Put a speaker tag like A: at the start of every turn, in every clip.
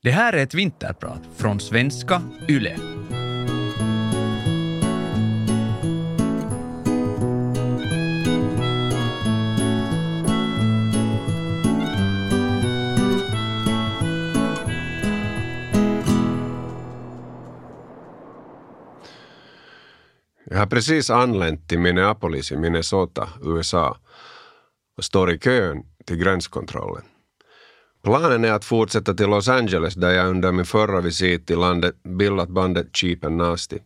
A: Det här är ett vinterprat från svenska YLE.
B: Jag har precis anlänt till Minneapolis i Minnesota, USA och står i kön till gränskontrollen. Planen är att fortsätta till Los Angeles där jag under min förra visit till landet bildat bandet Cheap and Nasty.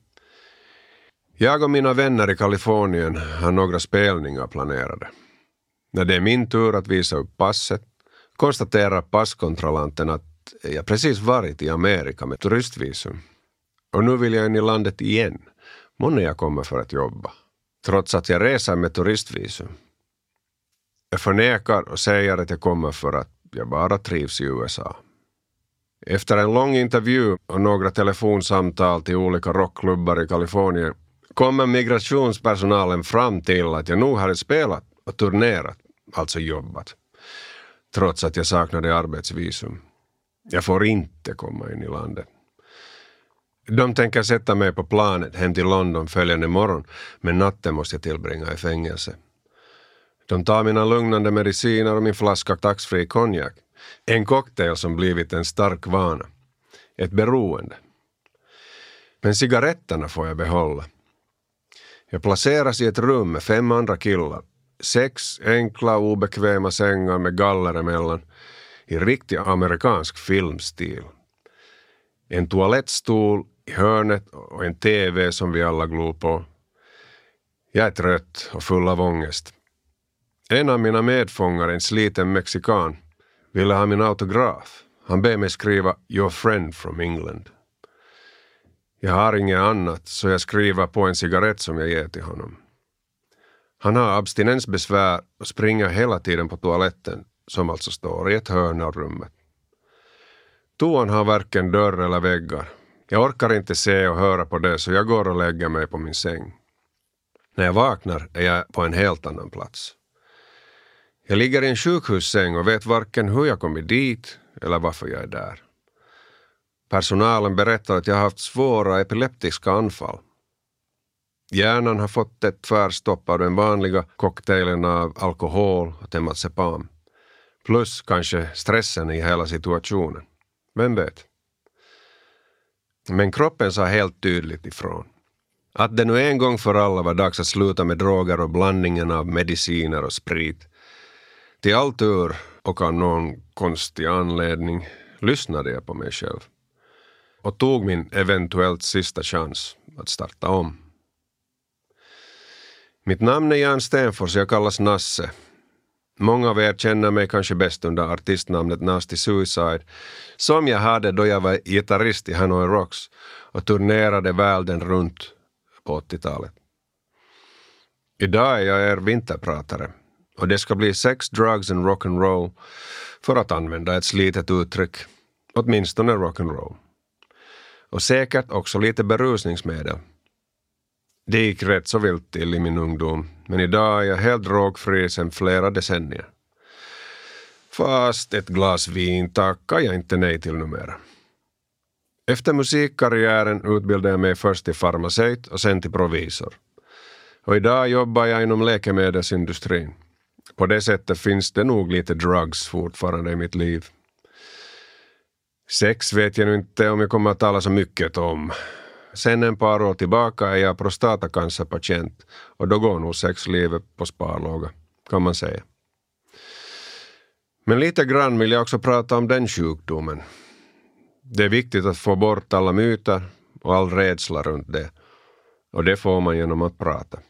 B: Jag och mina vänner i Kalifornien har några spelningar planerade. När det är min tur att visa upp passet konstaterar passkontrollanten att jag precis varit i Amerika med turistvisum. Och nu vill jag in i landet igen. Månne jag kommer för att jobba, trots att jag reser med turistvisum. Jag förnekar och säger att jag kommer för att jag bara trivs i USA. Efter en lång intervju och några telefonsamtal till olika rockklubbar i Kalifornien kommer migrationspersonalen fram till att jag nog hade spelat och turnerat, alltså jobbat, trots att jag saknade arbetsvisum. Jag får inte komma in i landet. De tänker sätta mig på planet hem till London följande morgon, men natten måste jag tillbringa i fängelse. De tar mina lugnande mediciner och min flaska taxfree konjak. En cocktail som blivit en stark vana. Ett beroende. Men cigaretterna får jag behålla. Jag placeras i ett rum med 5 andra killar. 6 enkla obekväma sängar med galler emellan. I riktig amerikansk filmstil. En toalettstol i hörnet och en TV som vi alla glor på. Jag är trött och full av ångest. En av mina medfångare, en sliten mexikan, ville ha min autograf. Han ber mig skriva "Your friend from England". Jag har inget annat, så jag skriver på en cigarett som jag ger till honom. Han har abstinensbesvär och springer hela tiden på toaletten, som alltså står i ett hörn av rummet. Toan har varken dörr eller väggar. Jag orkar inte se och höra på det, så jag går och lägger mig på min säng. När jag vaknar är jag på en helt annan plats. Jag ligger i en sjukhussäng och vet varken hur jag kommit dit eller varför jag är där. Personalen berättar att jag har haft svåra epileptiska anfall. Hjärnan har fått ett tvärstopp av den vanliga cocktailen av alkohol och temazepam. Plus kanske stressen i hela situationen. Vem vet? Men kroppen sa helt tydligt ifrån. Att det nu en gång för alla var dags att sluta med droger och blandningen av mediciner och sprit. Till all tur och av någon konstig anledning lyssnade jag på mig själv. Och tog min eventuellt sista chans att starta om. Mitt namn är Jan Stenfors, jag kallas Nasse. Många av er känner mig kanske bäst under artistnamnet Nasty Suicide, som jag hade då jag var gitarrist i Hanoi Rocks och turnerade världen runt på 80-talet. Idag är jag er vinterpratare, och det ska bli sex, drugs and rock'n'roll, för att använda ett slitet uttryck, åtminstone rock'n'roll. Och säkert också lite berusningsmedel. Det gick rätt så vilt till i min ungdom, men idag är jag helt drogfri sedan flera decennier. Fast ett glas vin tackar jag inte nej till numera. Efter musikkarriären utbildade jag mig först till farmaceut och sen till provisor. Och idag jobbar jag inom läkemedelsindustrin. På det sättet finns det nog lite drugs fortfarande i mitt liv. Sex vet jag nu inte om jag kommer att tala så mycket om. Sen en par år tillbaka är jag prostatacancerpatient och då går nog sexlivet på sparlåga, kan man säga. Men lite grann vill jag också prata om den sjukdomen. Det är viktigt att få bort alla myter och all rädsla runt det. Och det får man genom att prata.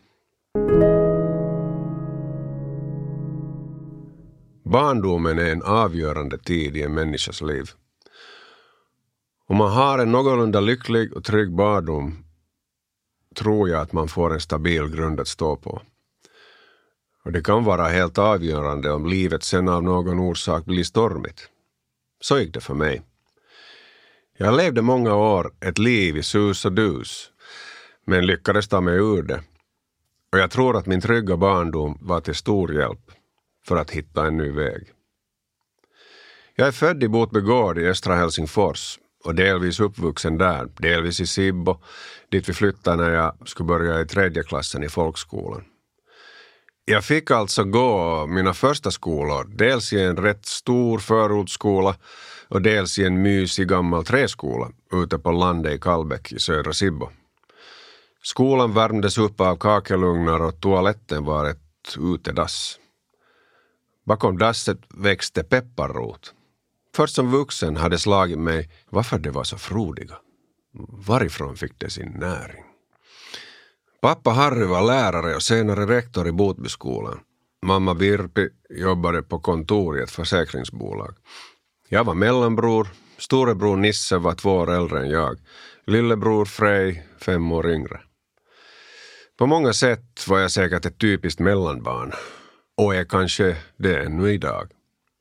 B: Barndomen är en avgörande tid i en människas liv. Om man har en någorlunda lycklig och trygg barndom tror jag att man får en stabil grund att stå på. Och det kan vara helt avgörande om livet sen av någon orsak blir stormigt. Så gick det för mig. Jag levde många år ett liv i sus och dus, men lyckades ta mig ur det. Och jag tror att min trygga barndom var till stor hjälp för att hitta en ny väg. Jag är född i Botbygård i östra Helsingfors och delvis uppvuxen där, delvis i Sibbo, dit vi flyttade när jag skulle börja i 3:e klassen i folkskolan. Jag fick alltså gå mina första skolor, dels i en rätt stor förortsskola och dels i en mysig gammal träskola ute på landet i Kallbäck i södra Sibbo. Skolan värmdes upp av kakelugnar och toaletten var ett utedass. Bakom dasset växte pepparrot. Först som vuxen hade slagit mig varför det var så frodiga. Varifrån fick det sin näring? Pappa Harry var lärare och senare rektor i Botbyskolan. Mamma Virpi jobbade på kontor i ett försäkringsbolag. Jag var mellanbror, storebror Nisse var 2 år äldre än jag. Lillebror Frej 5 år yngre. På många sätt var jag säkert ett typiskt mellanbarn. Och är kanske det ännu idag.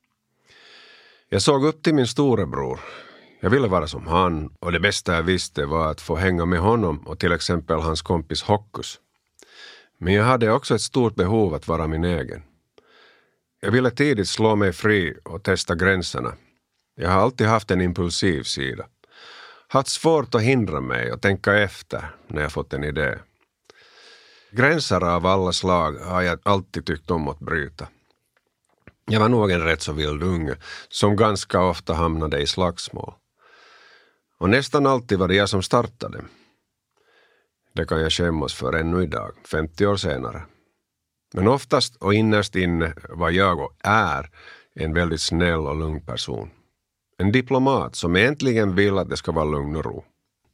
B: Jag såg upp till min storebror. Jag ville vara som han och det bästa jag visste var att få hänga med honom och till exempel hans kompis Hokkus. Men jag hade också ett stort behov att vara min egen. Jag ville tidigt slå mig fri och testa gränserna. Jag har alltid haft en impulsiv sida. Haft svårt att hindra mig och tänka efter när jag fått en idé. Gränser av alla slag har jag alltid tyckt om att bryta. Jag var nog en rätt så vild unge som ganska ofta hamnade i slagsmål. Och nästan alltid var det jag som startade. Det kan jag skämmas för ännu idag, 50 år senare. Men oftast och innerst inne var jag och är en väldigt snäll och lugn person. En diplomat som egentligen vill att det ska vara lugn och ro.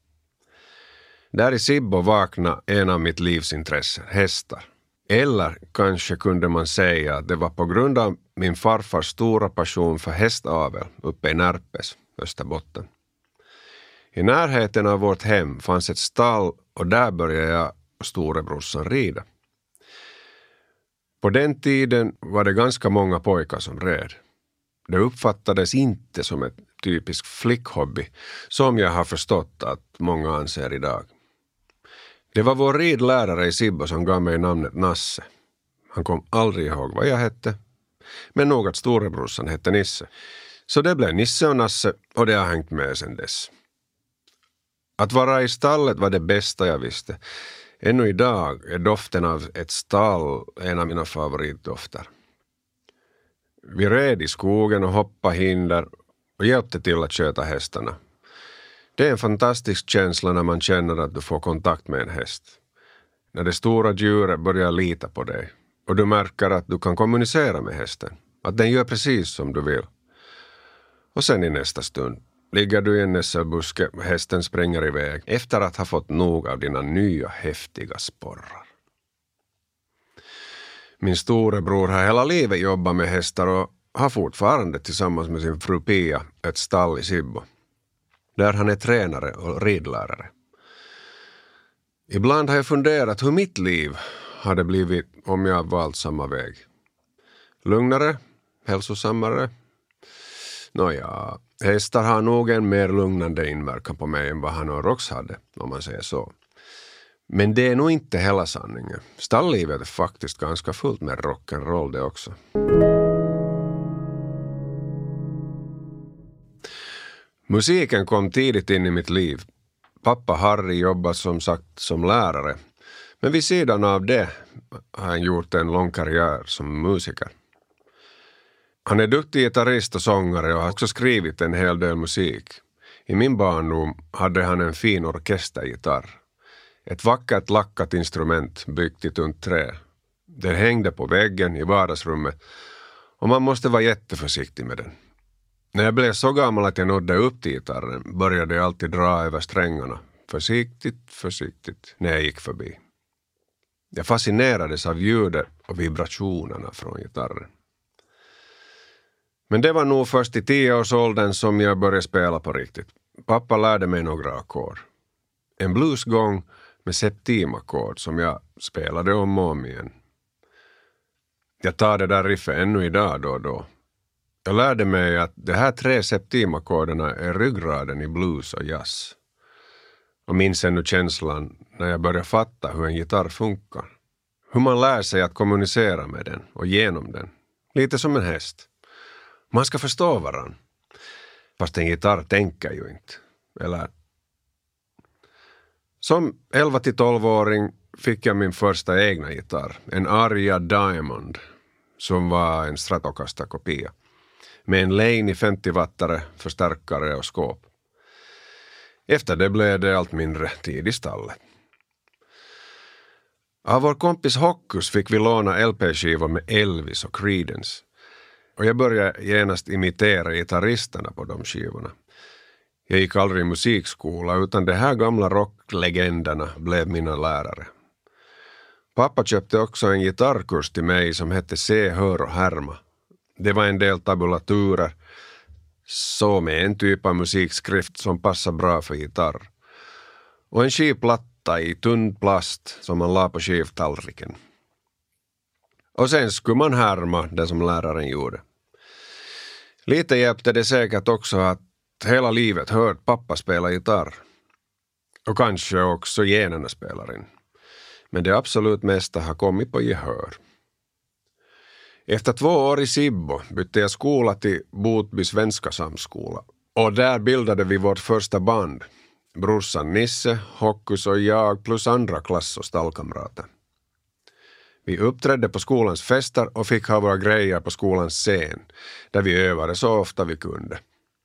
B: Där i Sibbo vaknade en av mitt livs intressen, hästar. Eller kanske kunde man säga att det var på grund av min farfars stora passion för hästavel uppe i Närpes, Österbotten. I närheten av vårt hem fanns ett stall och där började jag och storebrorsan rida. På den tiden var det ganska många pojkar som red. Det uppfattades inte som ett typisk flickhobby som jag har förstått att många anser idag. Det var vår ridlärare i Sibbo som gav mig namnet Nasse. Han kom aldrig ihåg vad jag hette, men nog att storebrorsan hette Nisse. Så det blev Nisse och Nasse och det har hängt med sedan dess. Att vara i stallet var det bästa jag visste. Ännu idag är doften av ett stall en av mina favoritdofter. Vi red i skogen och hoppade hinder och hjälpte till att köta hästarna. Det är en fantastisk känsla när man känner att du får kontakt med en häst. När det stora djuret börjar lita på dig och du märker att du kan kommunicera med hästen. Att den gör precis som du vill. Och sen i nästa stund ligger du i en nässelbuske och hästen springer iväg efter att ha fått nog av dina nya häftiga sporrar. Min storebror har hela livet jobbat med hästar och har fortfarande tillsammans med sin fru Pia ett stall i Sibbo. Där han är tränare och ridlärare. Ibland har jag funderat hur mitt liv hade blivit om jag valt samma väg. Lugnare, hälsosammare. Nåja, hästar har nog en mer lugnande inverkan på mig än vad han och Rox hade, om man säger så. Men det är nog inte hela sanningen. Stalllivet är faktiskt ganska fullt med rock'n'roll det också. Musiken kom tidigt in i mitt liv. Pappa Harry jobbar som sagt som lärare. Men vid sidan av det har han gjort en lång karriär som musiker. Han är duktig gitarrist och sångare och har också skrivit en hel del musik. I min barndom hade han en fin orkestergitarr. Ett vackert lackat instrument byggt i tunt trä. Den hängde på väggen i vardagsrummet och man måste vara jätteförsiktig med den. När jag blev så gammal att jag nådde upp till gitarren började jag alltid dra över strängarna. Försiktigt när jag gick förbi. Jag fascinerades av ljudet och vibrationerna från gitarren. Men det var nog först i 10-årsåldern som jag började spela på riktigt. Pappa lärde mig några ackord. En bluesgång med septimackord som jag spelade om och om igen. Jag tar det där riffet ännu idag då och då. Jag lärde mig att de här 3 septimakkorderna är ryggraden i blues och jazz. Och minns ännu känslan när jag började fatta hur en gitarr funkar. Hur man lär sig att kommunicera med den och genom den. Lite som en häst. Man ska förstå varann. Fast en gitarr tänker ju inte. Eller... Som 11-12-åring fick jag min första egna gitarr. En Aria Diamond. Som var en Stratocaster-kopia. Med en Laney 50-wattare, förstärkare och skåp. Efter det blev det allt mindre tid i stallet. Av vår kompis Hockus fick vi låna LP-skivor med Elvis och Creedence. Och jag började genast imitera gitarristerna på de skivorna. Jag gick aldrig i musikskola utan de här gamla rocklegenderna blev mina lärare. Pappa köpte också en gitarrkurs till mig som hette Se, hör och härma. Det var en del tabulaturer, så med en typ av musikskrift som passar bra för gitarr. Och en skivplatta i tunn plast som man la på skivtallriken. Och sen skulle man härma det som läraren gjorde. Lite hjälpte det säkert också att hela livet hört pappa spela gitarr. Och kanske också generna spelar in. Men det absolut mesta har kommit på gehör. Efter 2 år i Sibbo bytte jag skola till Botby svenska samskola. Och där bildade vi vårt första band. Brorsan Nisse, Hockus och jag plus andra klass- och stallkamrater. Vi uppträdde på skolans fester och fick ha våra grejer på skolans scen. Där vi övade så ofta vi kunde.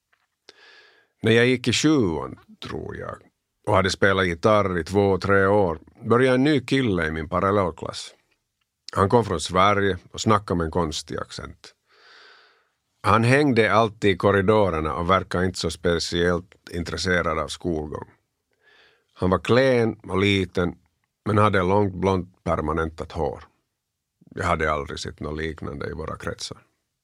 B: När jag gick i 7:an, tror jag, och hade spelat gitarr i 2-3 år, började en ny kille i min parallellklass. Han kom från Sverige och snackade med en konstig accent. Han hängde alltid i korridorerna och verkade inte så speciellt intresserad av skolgång. Han var klen och liten men hade långt blont permanentat hår. Jag hade aldrig sett något liknande i våra kretsar.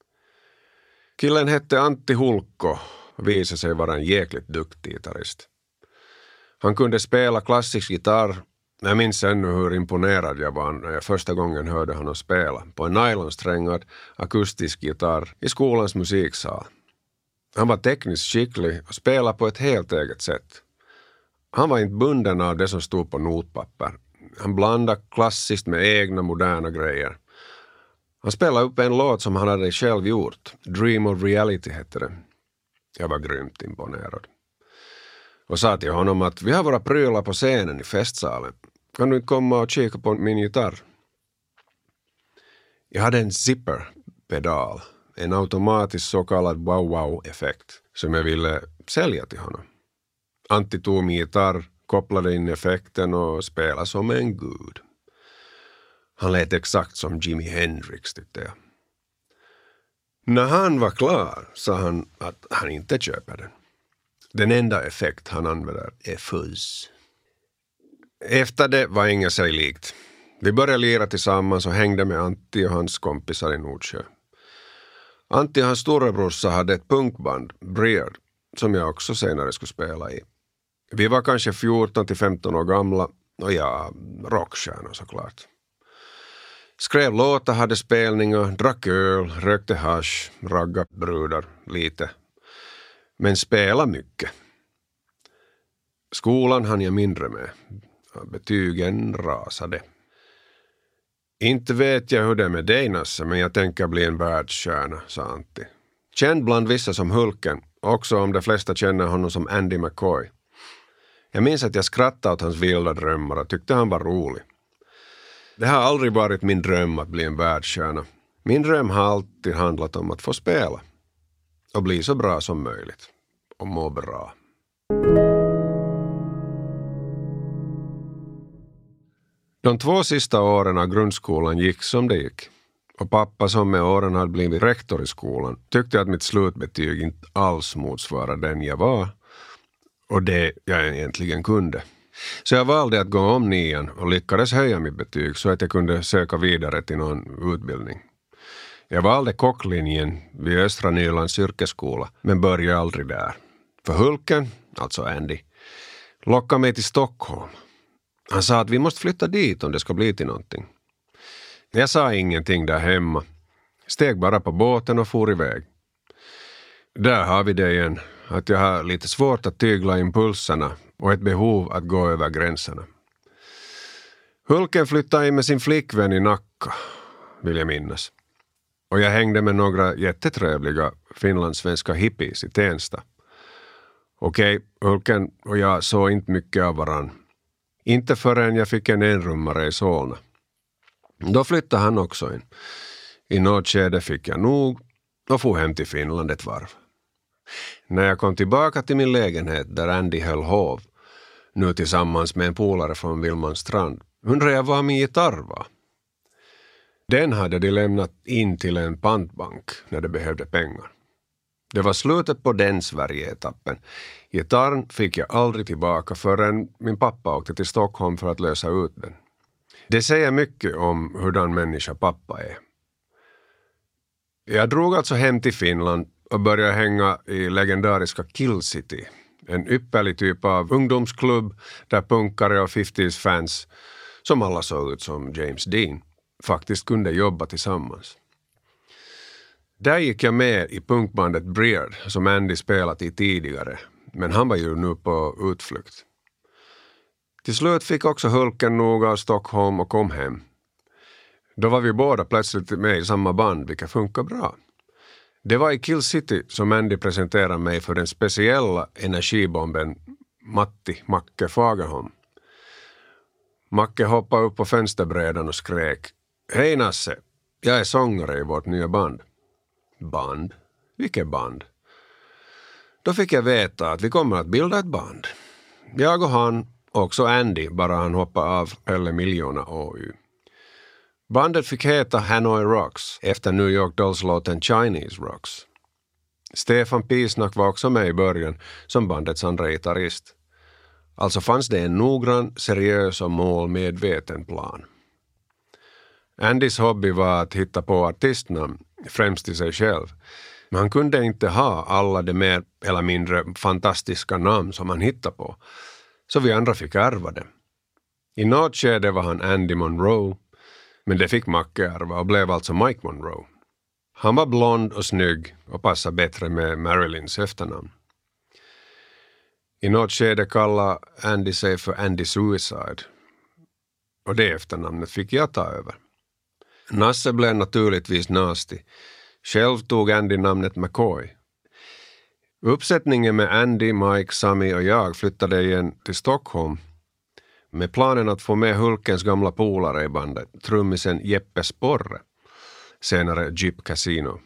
B: Killen hette Antti Hulkko och visade sig vara en jäkligt duktig gitarrist. Han kunde spela klassisk gitarr. Jag minns ännu hur imponerad jag var när jag första gången hörde honom spela på en nylonsträngad akustisk gitarr i skolans musiksal. Han var tekniskt skicklig och spelade på ett helt eget sätt. Han var inte bunden av det som stod på notpapper. Han blandade klassiskt med egna moderna grejer. Han spelade upp en låt som han hade själv gjort. Dream of Reality hette det. Jag var grymt imponerad. Och sa till honom att vi har våra prylar på scenen i festsalen. Kan du inte komma och kika på min gitarr? Jag hade en zipper-pedal. En automatisk så kallad wow-wow-effekt som jag ville sälja till honom. Antti tog min gitarr, kopplade in effekten och spelade som en gud. Han lät exakt som Jimi Hendrix, tyckte jag. När han var klar sa han att han inte köper den. Den enda effekt han använder är fuzz. Efter det var inget sig likt. Vi började lira tillsammans och hängde med Antti och hans kompisar i Nordsjö. Antti och hans storebrorsa hade ett punkband, Breard, som jag också senare skulle spela i. Vi var kanske 14-15 år gamla och jag rockstjärnor såklart. Skrev låtar, hade spelningar, drack öl, rökte hasch, ragga brudar lite. Men spela mycket. Skolan hann jag mindre med. Betygen rasade. Inte vet jag hur det är med dig, Nasse, men jag tänker bli en världsstjärna, sa Antti. Känd bland vissa som Hulken, också om de flesta känner honom som Andy McCoy. Jag minns att jag skrattade åt hans vilda drömmar och tyckte han var rolig. Det har aldrig varit min dröm att bli en världsstjärna. Min dröm har alltid handlat om att få spela. Och bli så bra som möjligt. Och må bra. De 2 sista åren av grundskolan gick som det gick. Och pappa som med åren hade blivit rektor i skolan tyckte att mitt slutbetyg inte alls motsvarade den jag var. Och det jag egentligen kunde. Så jag valde att gå om 9:an och lyckades höja mitt betyg så att jag kunde söka vidare till någon utbildning. Jag valde kocklinjen vid Östra Nylands yrkesskola men började aldrig där. För Hulken, alltså Andy, lockade mig till Stockholm. Han sa att vi måste flytta dit om det ska bli till någonting. Jag sa ingenting där hemma. Steg bara på båten och for iväg. Där har vi det igen, att jag har lite svårt att tygla impulserna och ett behov att gå över gränserna. Hulken flyttade in med sin flickvän i Nacka, vill jag minnas. Och jag hängde med några jättetrevliga finlandssvenska hippies i Tensta. Okej, Hulken och jag såg inte mycket av varann. Inte förrän jag fick en enrummare i Solna. Då flyttade han också in. I något skede fick jag nog och få hem till Finland ett varv. När jag kom tillbaka till min lägenhet där Andy höll hov, nu tillsammans med en polare från Vilmanstrand, undrade jag vad min gitarr var. Den hade de lämnat in till en pantbank när de behövde pengar. Det var slutet på den Sverige-etappen. Gitarren fick jag aldrig tillbaka förrän min pappa åkte till Stockholm för att lösa ut den. Det säger mycket om hurdan människa pappa är. Jag drog alltså hem till Finland och började hänga i legendariska Kill City. En ypperlig typ av ungdomsklubb där punkare och 50s-fans, som alla såg ut som James Dean, faktiskt kunde jobba tillsammans. Där gick jag med i punkbandet Breard som Andy spelat i tidigare, men han var ju nu på utflykt. Till slut fick också Hulken nog av Stockholm och kom hem. Då var vi båda plötsligt med i samma band, vilket funkar bra. Det var i Kill City som Andy presenterade mig för den speciella energibomben Matti Macke Fagerholm. Macke hoppade upp på fönsterbrädan och skrek: "Hej Nasse, jag är sångare i vårt nya band." Band? Vilket band? Då fick jag veta att vi kommer att bilda ett band. Jag och han, också Andy, bara han hoppade av Pelle Miljoner OU. Bandet fick heta Hanoi Rocks efter New York Dolls-låten Chinese Rocks. Stefan Pisnak var också med i början som bandets andra gitarrist. Alltså fanns det en noggrann, seriös och målmedveten plan. Andys hobby var att hitta på artistnamn, främst till sig själv. Men han kunde inte ha alla de mer eller mindre fantastiska namn som han hittade på. Så vi andra fick ärva det. I något skede var han Andy Monroe, men det fick Macke ärva och blev alltså Mike Monroe. Han var blond och snygg och passade bättre med Marilyns efternamn. I något skede kallade Andy sig för Andy Suicide. Och det efternamnet fick jag ta över. Nasse blev naturligtvis Nasty. Själv tog Andy namnet McCoy. Uppsättningen med Andy, Mike, Sami och jag flyttade igen till Stockholm med planen att få med Hulkens gamla polare i bandet, trummisen Jeppe Sporre, senare Jeep Casino.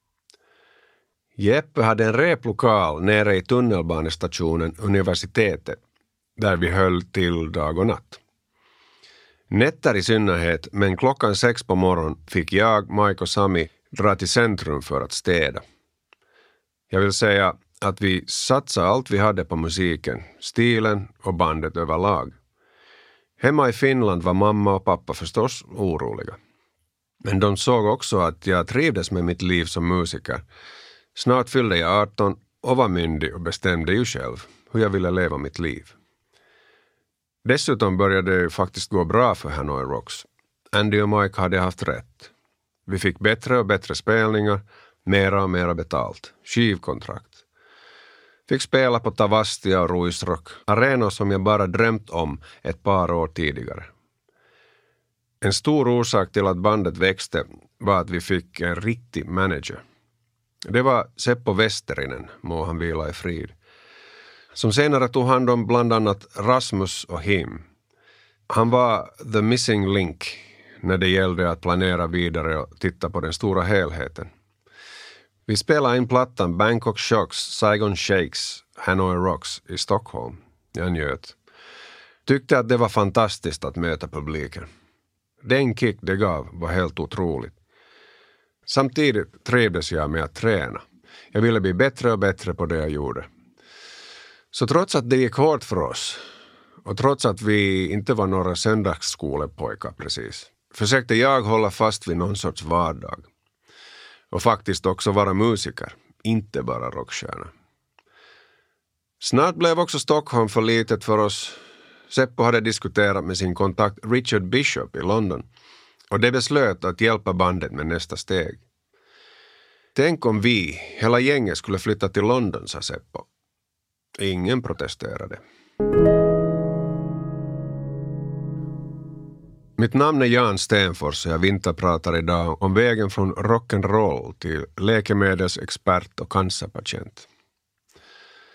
B: Jeppe hade en replokal nere i tunnelbanestationen Universitetet, där vi höll till dag och natt. Nätter i synnerhet, men 6:00 på morgon fick jag, Mike och Sami dra till centrum för att städa. Jag vill säga att vi satsade allt vi hade på musiken, stilen och bandet överlag. Hemma i Finland var mamma och pappa förstås oroliga. Men de såg också att jag trivdes med mitt liv som musiker. Snart fyllde jag 18 och var myndig och bestämde ju själv hur jag ville leva mitt liv. Dessutom började det faktiskt gå bra för Hanoi Rocks. Andy och Mike hade haft rätt. Vi fick bättre och bättre spelningar, mera och mera betalt, skivkontrakt. Fick spela på Tavastia och Ruisrock, arenor som jag bara drömt om ett par år tidigare. En stor orsak till att bandet växte var att vi fick en riktig manager. Det var Seppo Westerinen, må han vila i frid, som senare tog hand om bland annat Rasmus och Him. Han var the missing link när det gällde att planera vidare och titta på den stora helheten. Vi spelade in plattan Bangkok Shocks, Saigon Shakes, Hanoi Rocks i Stockholm. Jag njöt. Tyckte att det var fantastiskt att möta publiken. Den kick det gav var helt otroligt. Samtidigt trivdes jag med att träna. Jag ville bli bättre och bättre på det jag gjorde. Så trots att det gick hårt för oss, och trots att vi inte var några söndagsskolepojkar precis, försökte jag hålla fast vid någon sorts vardag. Och faktiskt också vara musiker, inte bara rockstjärna. Snart blev också Stockholm för litet för oss. Seppo hade diskuterat med sin kontakt Richard Bishop i London, och det beslöt att hjälpa bandet med nästa steg. Tänk om vi, hela gänget, skulle flytta till London, sa Seppo. Ingen protesterade. Mitt namn är Jan Stenfors och jag vinterpratar idag om vägen från rock'n'roll till läkemedelsexpert och cancerpatient.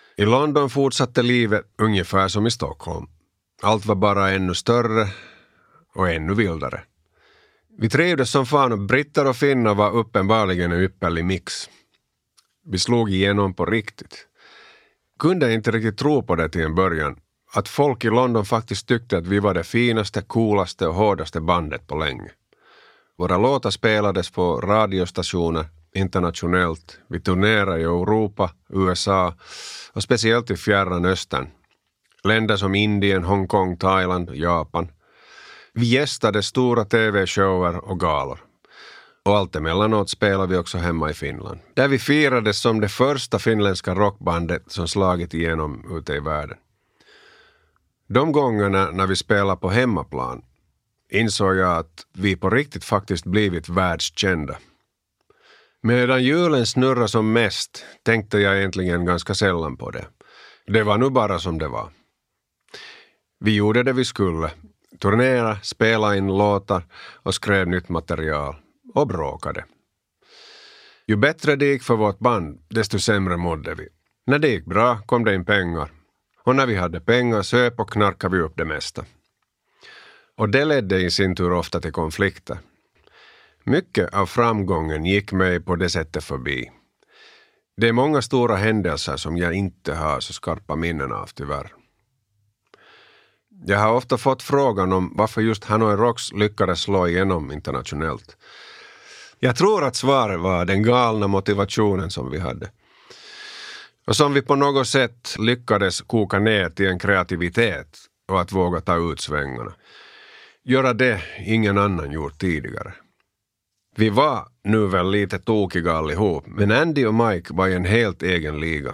B: I London fortsatte livet ungefär som i Stockholm. Allt var bara ännu större och ännu vildare. Vi trivdes som fan och britter och finnar var uppenbarligen en ypperlig mix. Vi slog igenom på riktigt. Kunde inte riktigt tro på det till en början. Att folk i London faktiskt tyckte att vi var det finaste, coolaste och hårdaste bandet på länge. Våra låtar spelades på radiostationer internationellt. Vi turnerade i Europa, USA och speciellt i Fjärran Östern. Länder som Indien, Hongkong, Thailand och Japan. Vi gästade stora tv-shower och galor. Och allt emellanåt spelade vi också hemma i Finland. Där vi firades som det första finländska rockbandet som slagit igenom ute i världen. De gångerna när vi spelade på hemmaplan insåg jag att vi på riktigt faktiskt blivit världskända. Medan julen snurrar som mest tänkte jag egentligen ganska sällan på det. Det var nu bara som det var. Vi gjorde det vi skulle. Turnera, spela in låtar och skrev nytt material. Och bråkade. Ju bättre det gick för vårt band, desto sämre mådde vi. När det gick bra kom det in pengar. Och när vi hade pengar söp och knarkade vi upp det mesta. Och det ledde i sin tur ofta till konflikter. Mycket av framgången gick mig på det sättet förbi. Det är många stora händelser som jag inte har så skarpa minnen av tyvärr. Jag har ofta fått frågan om varför just Hanoi Rocks lyckades slå igenom internationellt. Jag tror att svaret var den galna motivationen som vi hade. Och som vi på något sätt lyckades koka ner till en kreativitet och att våga ta ut svängarna. Göra det ingen annan gjort tidigare. Vi var nu väl lite tokiga allihop, men Andy och Mike var i en helt egen liga.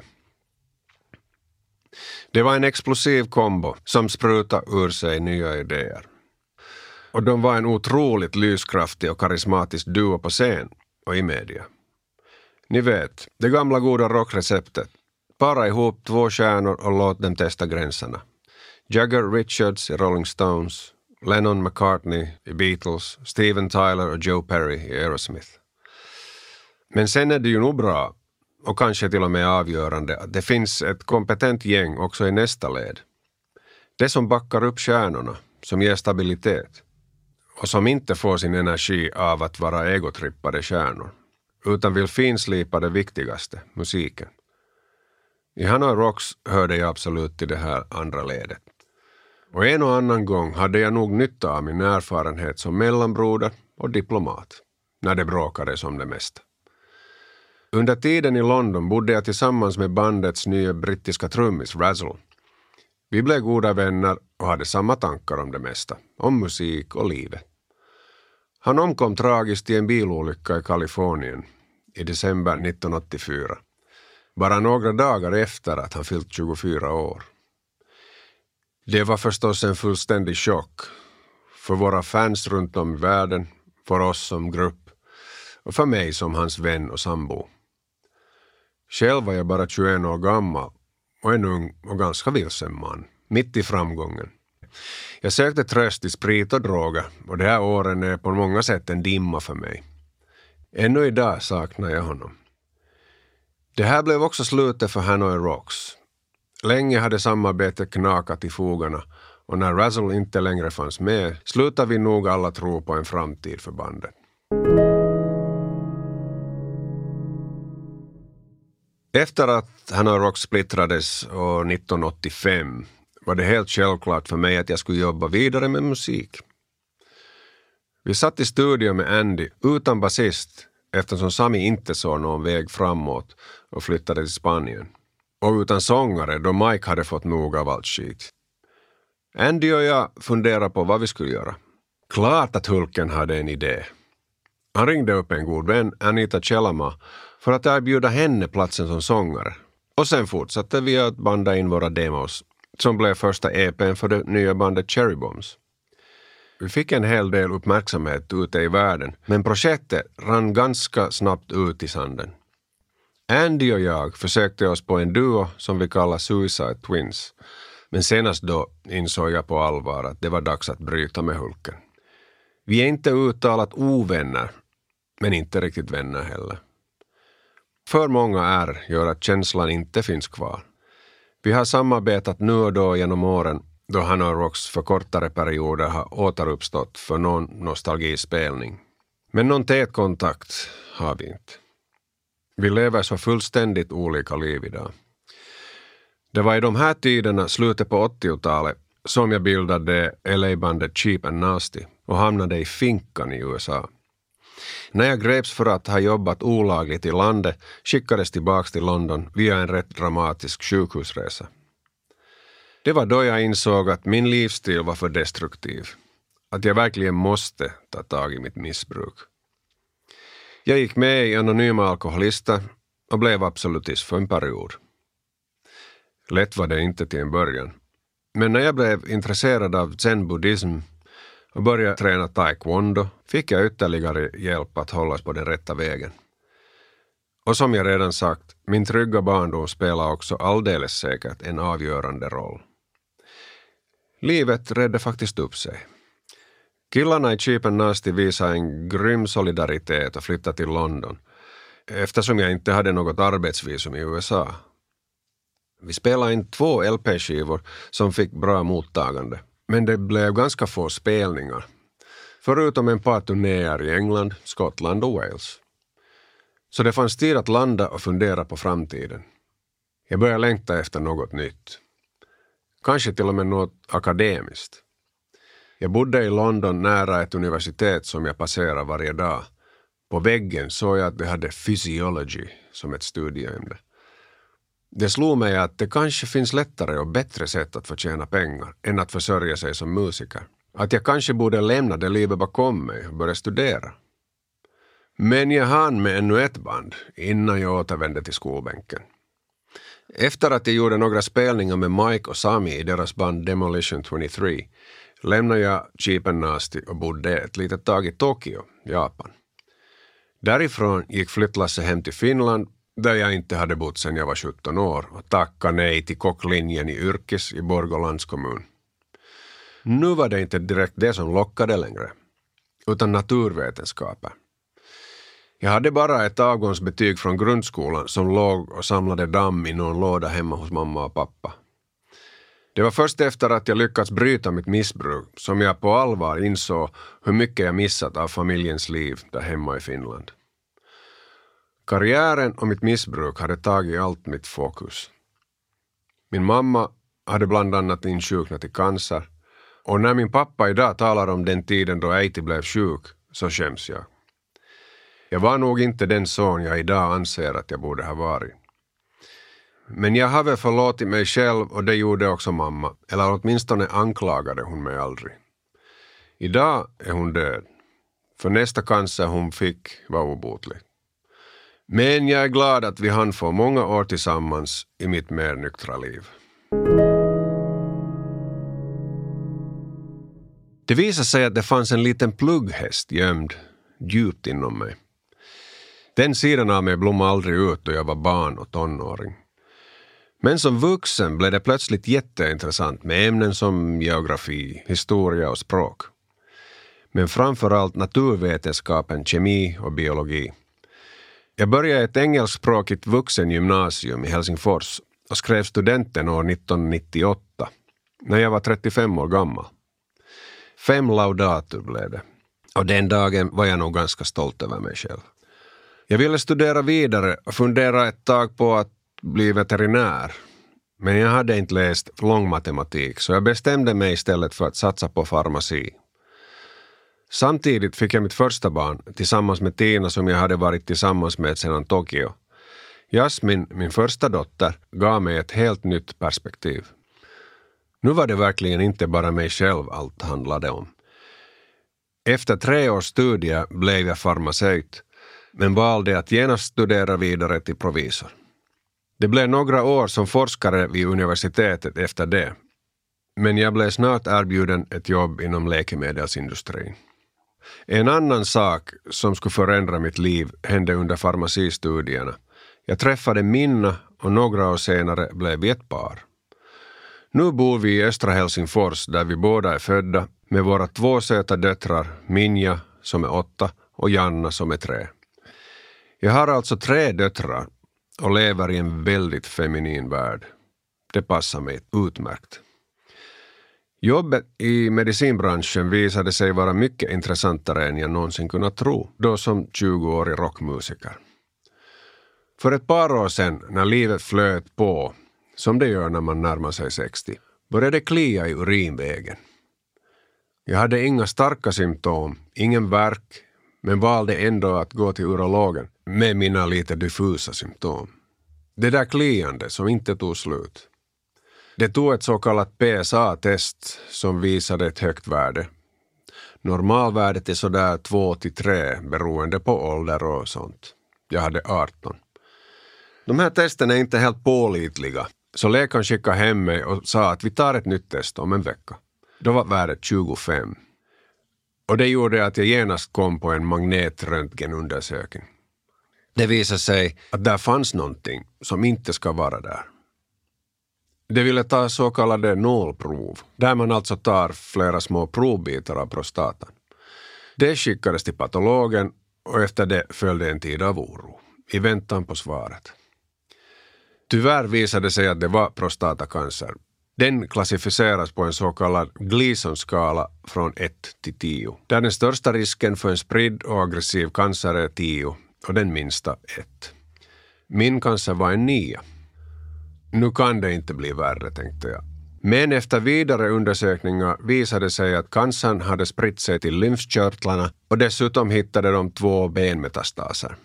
B: Det var en explosiv kombo som sprutade ur sig nya idéer. Och de var en otroligt lyskraftig och karismatisk duo på scen och i media. Ni vet, det gamla goda rockreceptet. Para ihop 2 stjärnor och låt dem testa gränserna. Jagger Richards i Rolling Stones, Lennon McCartney i Beatles, Steven Tyler och Joe Perry i Aerosmith. Men sen är det ju nog bra, och kanske till och med avgörande, att det finns ett kompetent gäng också i nästa led. Det som backar upp stjärnorna, som ger stabilitet. Och som inte får sin energi av att vara egotrippade stjärnor, utan vill finslipa det viktigaste, musiken. I Hanoi Rocks hörde jag absolut till det här andra ledet. Och en och annan gång hade jag nog nytta av min erfarenhet som mellanbroder och diplomat, när det bråkade som det mesta. Under tiden i London bodde jag tillsammans med bandets nya brittiska trummis Razzle. Vi blev goda vänner och hade samma tankar om det mesta, om musik och livet. Han omkom tragiskt i en bilolycka i Kalifornien i december 1984. Bara några dagar efter att han fyllt 24 år. Det var förstås en fullständig chock för våra fans runt om i världen, för oss som grupp och för mig som hans vän och sambo. Själv var jag bara 21 år gammal och en ung och ganska vilsen man, mitt i framgången. Jag sökte tröst i sprit och droger och de här åren är på många sätt en dimma för mig. Ännu idag saknar jag honom. Det här blev också slutet för Hanoi Rocks. Länge hade samarbetet knakat i fogarna och när Razzle inte längre fanns med slutade vi nog alla tro på en framtid för bandet. Efter att Hanoi Rocks splittrades år 1985 var det helt självklart för mig att jag skulle jobba vidare med musik. Vi satt i studion med Andy utan basist eftersom Sami inte såg någon väg framåt och flyttade till Spanien. Och utan sångare då Mike hade fått nog av allt skit. Andy och jag funderade på vad vi skulle göra. Klart att Hulken hade en idé. Han ringde upp en god vän, Anita Chelama, för att erbjuda henne platsen som sångare. Och sen fortsatte vi att banda in våra demos, som blev första EP:n för det nya bandet Cherry Bombs. Vi fick en hel del uppmärksamhet ute i världen, men projektet rann ganska snabbt ut i sanden. Andy och jag försökte oss på en duo som vi kallar Suicide Twins, men senast då insåg jag på allvar att det var dags att bryta med Hulken. Vi är inte uttalat ovänner, men inte riktigt vänner heller. För många gör att känslan inte finns kvar. Vi har samarbetat nu och då genom åren då Hanorocks för kortare perioder har återuppstått för någon nostalgispelning. Men någon tät kontakt har vi inte. Vi lever så fullständigt olika liv idag. Det var i de här tiderna, slutet på 80-talet, som jag bildade LA-bandet Cheap and Nasty och hamnade i finkan i USA. När jag greps för att ha jobbat olagligt i landet skickades tillbaka till London via en rätt dramatisk sjukhusresa. Det var då jag insåg att min livsstil var för destruktiv. Att jag verkligen måste ta tag i mitt missbruk. Jag gick med i Anonyma Alkoholister och blev absolutist för en period. Lätt var det inte till en början. Men när jag blev intresserad av zen-buddhism och började träna taekwondo fick jag ytterligare hjälp att hållas på den rätta vägen. Och som jag redan sagt, min trygga barndom spelar också alldeles säkert en avgörande roll. Livet redde faktiskt upp sig. Killarna i Cheap and Nasty visade en grym solidaritet och flyttade till London eftersom jag inte hade något arbetsvisum i USA. Vi spelade in 2 LP-skivor som fick bra mottagande, men det blev ganska få spelningar. Förutom en par turnéer i England, Skottland och Wales. Så det fanns tid att landa och fundera på framtiden. Jag började längta efter något nytt. Kanske till och med något akademiskt. Jag bodde i London nära ett universitet som jag passerade varje dag. På väggen såg jag att det hade physiology som ett studieämne. Det slog mig att det kanske finns lättare och bättre sätt att förtjäna pengar än att försörja sig som musiker. Att jag kanske borde lämna det livet bakom mig och börja studera. Men jag hann med ännu ett band innan jag återvände till skolbänken. Efter att jag gjorde några spelningar med Mike och Sami i deras band Demolition 23 lämnade jag Cheap and Nasty och bodde ett litet tag i Tokyo, Japan. Därifrån gick flyttlasset hem till Finland där jag inte hade bott sedan jag var 17 år och tackade nej till kocklinjen i Yrkes i Borgålands kommun. Nu var det inte direkt det som lockade längre, utan naturvetenskaper. Jag hade bara ett avgångsbetyg från grundskolan som låg och samlade damm i någon låda hemma hos mamma och pappa. Det var först efter att jag lyckats bryta mitt missbruk som jag på allvar insåg hur mycket jag missat av familjens liv där hemma i Finland. Karriären och mitt missbruk hade tagit allt mitt fokus. Min mamma hade bland annat insjuknat i cancer och när min pappa idag talar om den tiden då Äiti blev sjuk så skäms jag. Jag var nog inte den son jag idag anser att jag borde ha varit. Men jag har väl förlåtit mig själv och det gjorde också mamma, eller åtminstone anklagade hon mig aldrig. Idag är hon död, för nästa cancer hon fick var obotlig. Men jag är glad att vi hann få många år tillsammans i mitt mer nyktra liv. Det visade sig att det fanns en liten plugghäst gömd djupt inom mig. Den sidan av mig blommade aldrig ut då jag var barn och tonåring. Men som vuxen blev det plötsligt jätteintressant med ämnen som geografi, historia och språk. Men framförallt naturvetenskapen, kemi och biologi. Jag började ett engelskspråkigt vuxengymnasium i Helsingfors och skrev studenten år 1998, när jag var 35 år gammal. 5 laudator blev det, och den dagen var jag nog ganska stolt över mig själv. Jag ville studera vidare och fundera ett tag på att bli veterinär, men jag hade inte läst långmatematik så jag bestämde mig istället för att satsa på farmaci. Samtidigt fick jag mitt första barn tillsammans med Tina som jag hade varit tillsammans med sedan Tokyo. Jasmin, min första dotter, gav mig ett helt nytt perspektiv. Nu var det verkligen inte bara mig själv allt handlade om. Efter 3 års studier blev jag farmaceut, men valde att genast studera vidare till provisor. Det blev några år som forskare vid universitetet efter det, men jag blev snart erbjuden ett jobb inom läkemedelsindustrin. En annan sak som skulle förändra mitt liv hände under farmacistudierna. Jag träffade Minna och några år senare blev vi ett par. Nu bor vi i östra Helsingfors där vi båda är födda med våra 2 söta döttrar, Minja som är 8 och Janna som är 3. Jag har alltså 3 döttrar och lever i en väldigt feminin värld. Det passar mig utmärkt. Jobbet i medicinbranschen visade sig vara mycket intressantare än jag någonsin kunnat tro, då som 20-årig rockmusiker. För ett par år sedan, när livet flöt på, som det gör när man närmar sig 60, började klia i urinvägen. Jag hade inga starka symptom, ingen värk, men valde ändå att gå till urologen med mina lite diffusa symptom. Det där kliande som inte tog slut. Det tog ett så kallat PSA-test som visade ett högt värde. Normalvärdet är sådär 2-3 beroende på ålder och sånt. Jag hade 18. De här testen är inte helt pålitliga, så läkaren skickade hem mig och sa att vi tar ett nytt test om en vecka. Då var värdet 25. Och det gjorde att jag genast kom på en magnetröntgenundersökning. Det visade sig att där fanns någonting som inte ska vara där. Det ville ta så kallade nålprov, där man alltså tar flera små provbitar av prostatan. Det skickades till patologen och efter det följde en tid av oro, i väntan på svaret. Tyvärr visade sig att det var prostatacancer. Den klassificeras på en så kallad Gleason-skala från 1 till 10, där den största risken för en spridd och aggressiv cancer är 10 och den minsta 1. Min cancer var en 9. Nu kan det inte bli värre, tänkte jag. Men efter vidare undersökningar visade sig att cancern hade spritt sig till lymfkörtlarna och dessutom hittade de 2 benmetastaser.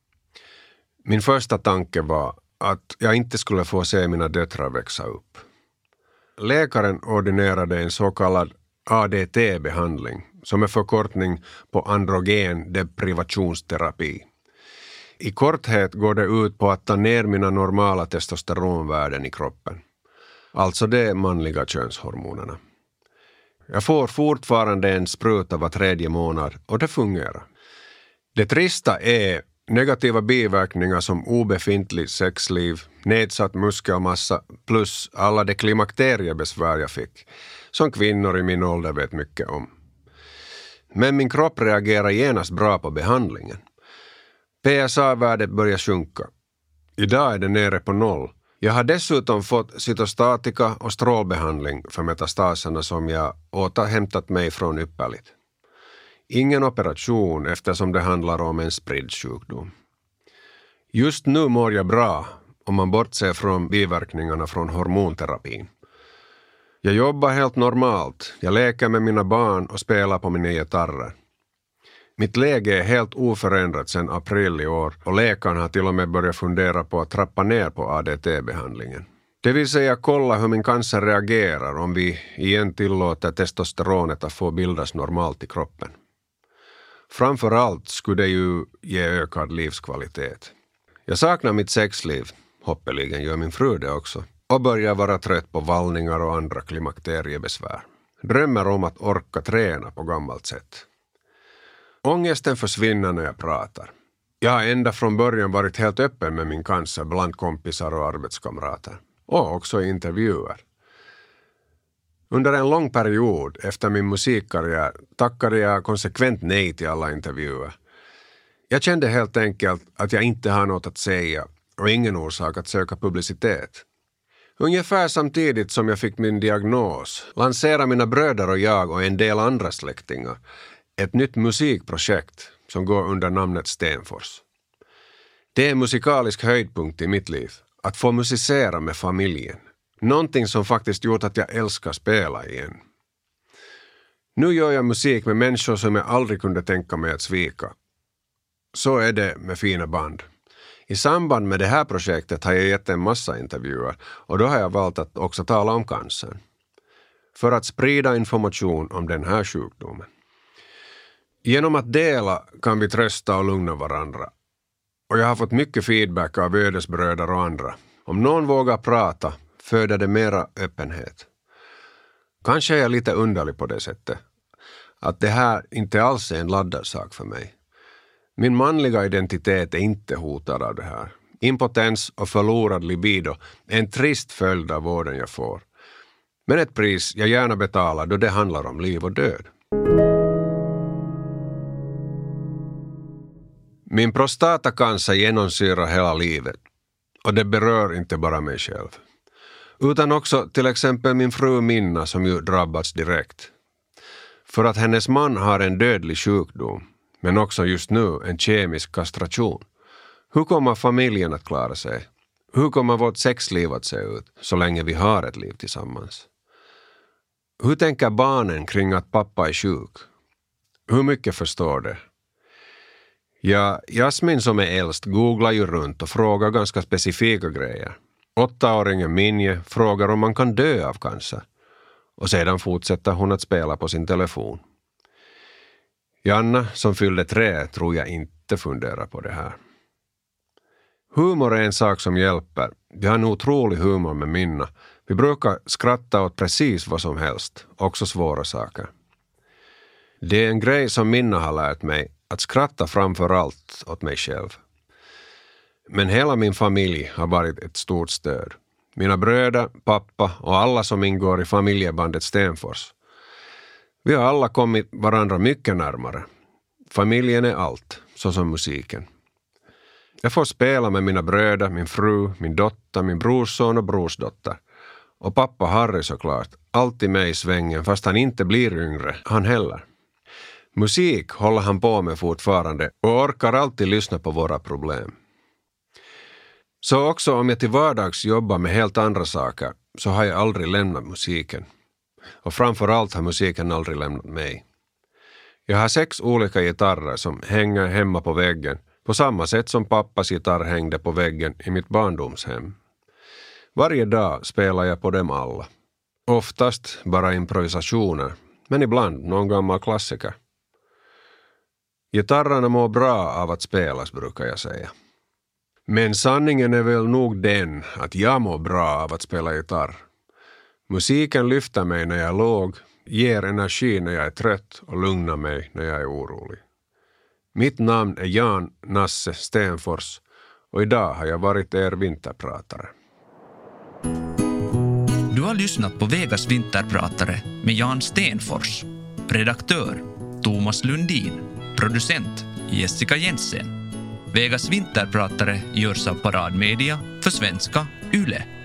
B: Min första tanke var att jag inte skulle få se mina döttrar växa upp. Läkaren ordinerade en så kallad ADT-behandling som är förkortning på androgen deprivationsterapi. I korthet går det ut på att ta ner mina normala testosteronvärden i kroppen. Alltså de manliga könshormonerna. Jag får fortfarande en spruta var 3:e månad och det fungerar. Det trista är negativa biverkningar som obefintlig sexliv, nedsatt muskelmassa plus alla de klimakteriebesvär jag fick, som kvinnor i min ålder vet mycket om. Men min kropp reagerar genast bra på behandlingen. PSA-värdet börjar sjunka. Idag är det nere på 0. Jag har dessutom fått cytostatika och strålbehandling för metastaserna som jag återhämtat mig från ypperligt. Ingen operation eftersom det handlar om en spridd sjukdom. Just nu mår jag bra om man bortser från biverkningarna från hormonterapin. Jag jobbar helt normalt, jag leker med mina barn och spelar på mina gitarrer. Mitt läge är helt oförändrat sedan april i år och läkaren har till och med börjat fundera på att trappa ner på ADT-behandlingen. Det vill säga kolla hur min cancer reagerar om vi igen tillåter testosteronet att få bildas normalt i kroppen. Framförallt skulle det ju ge ökad livskvalitet. Jag saknar mitt sexliv, hoppeligen gör min fru det också, och börjar vara trött på vallningar och andra klimakteriebesvär. Drömmer om att orka träna på gammalt sätt. Ångesten försvinner när jag pratar. Jag har ända från början varit helt öppen med min cancer bland kompisar och arbetskamrater. Och också i intervjuer. Under en lång period efter min musikkarriär tackade jag konsekvent nej till alla intervjuer. Jag kände helt enkelt att jag inte har något att säga och ingen orsak att söka publicitet. Ungefär samtidigt som jag fick min diagnos lanserade mina bröder och jag och en del andra släktingar ett nytt musikprojekt som går under namnet Stenfors. Det är en musikalisk höjdpunkt i mitt liv, att få musicera med familjen. Någonting som faktiskt gjort att jag älskar spela igen. Nu gör jag musik med människor som jag aldrig kunde tänka mig att svika. Så är det med fina band. I samband med det här projektet har jag gett en massa intervjuer och då har jag valt att också tala om cancern. För att sprida information om den här sjukdomen. Genom att dela kan vi trösta och lugna varandra. Och jag har fått mycket feedback av ödesbröder och andra. Om någon vågar prata föder det mera öppenhet. Kanske är jag lite underlig på det sättet. Att det här inte alls är en laddad sak för mig. Min manliga identitet är inte hotad av det här. Impotens och förlorad libido är en trist följd av vården jag får. Men ett pris jag gärna betalar då det handlar om liv och död. Min prostatacancer genomsyrar hela livet och det berör inte bara mig själv. Utan också till exempel min fru Minna som ju drabbats direkt. För att hennes man har en dödlig sjukdom, men också just nu en kemisk kastration. Hur kommer familjen att klara sig? Hur kommer vårt sexliv att se ut så länge vi har ett liv tillsammans? Hur tänker barnen kring att pappa är sjuk? Hur mycket förstår det? Ja, Jasmin som är äldst googlar ju runt och frågar ganska specifika grejer. 8-åringen Minje frågar om man kan dö av cancer. Och sedan fortsätter hon att spela på sin telefon. Janna som fyllde 3 tror jag inte funderar på det här. Humor är en sak som hjälper. Vi har en otrolig humor med Minna. Vi brukar skratta åt precis vad som helst, också svåra saker. Det är en grej som Minna har lärt mig, att skratta framför allt åt mig själv. Men hela min familj har varit ett stort stöd. Mina bröder, pappa och alla som ingår i familjebandet Stenfors. Vi har alla kommit varandra mycket närmare. Familjen är allt, såsom musiken. Jag får spela med mina bröder, min fru, min dotter, min brorson och brorsdotter. Och pappa Harry såklart, alltid med i svängen fast han inte blir yngre, han heller. Musik håller han på med fortfarande och orkar alltid lyssna på våra problem. Så också om jag till vardags jobbar med helt andra saker så har jag aldrig lämnat musiken. Och framförallt har musiken aldrig lämnat mig. Jag har 6 olika gitarrer som hänger hemma på väggen på samma sätt som pappas gitarr hängde på väggen i mitt barndomshem. Varje dag spelar jag på dem alla. Oftast bara improvisationer, men ibland någon gammal klassiker. Gitarrerna mår bra av att spelas, brukar jag säga. Men sanningen är väl nog den att jag mår bra av att spela gitarr. Musiken lyfter mig när jag är låg, ger energi när jag är trött och lugnar mig när jag är orolig. Mitt namn är Jan Nasse Stenfors och idag har jag varit er vinterpratare.
A: Du har lyssnat på Vegas vinterpratare med Jan Stenfors. Redaktör Thomas Lundin. Producent Jessica Jensen. Vegas vinterpratare görs av Paradmedia för svenska Yle.